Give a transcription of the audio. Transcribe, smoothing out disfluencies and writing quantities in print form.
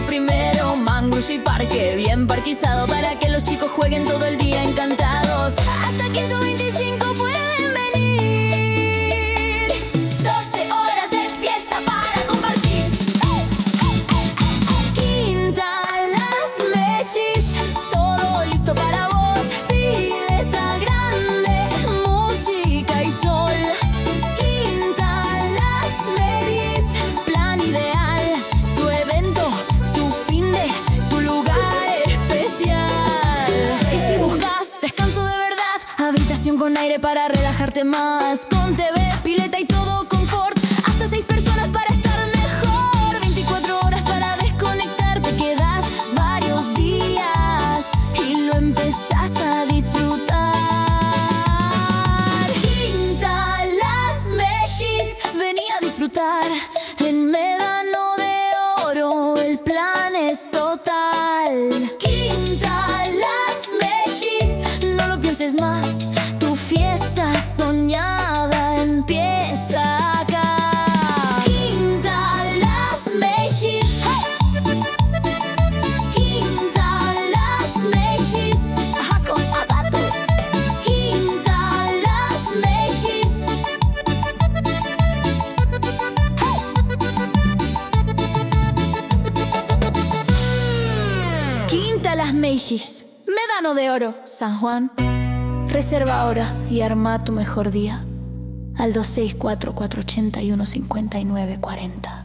primero. Mangrullo y parque bien parquizado para que los chicos jueguen todo el día encantados. Hasta 15 o 25 pueden venir. 12 horas de fiesta para compartir. Quinta Las Mellis, todo listo para vos. Pileta grande, música y sol. Quinta Las Mellis, plan ideal. Tu evento, tu finde, tu lugar especial. Y si buscas descanso de verdad, habitación con aire para relajarte más. Con TV, pileta y todo confort. Hasta 6 personas para estar mejor. 24 horas para desconectar. Te quedas varios días y lo empezás a disfrutar. Quinta Las Mellis, vení a disfrutar. En Médano de Oro el plan es total. Quinta Las Mellis, no lo pienses más. Tu fiesta soñada empieza acá. Quinta Las Mellis, hey. Quinta Las Mellis, Jaco Agato. Quinta Las Mellis, hey. Quinta Las Mellis, Médano de Oro, San Juan. Reserva ahora y arma tu mejor día al 264-481-5940.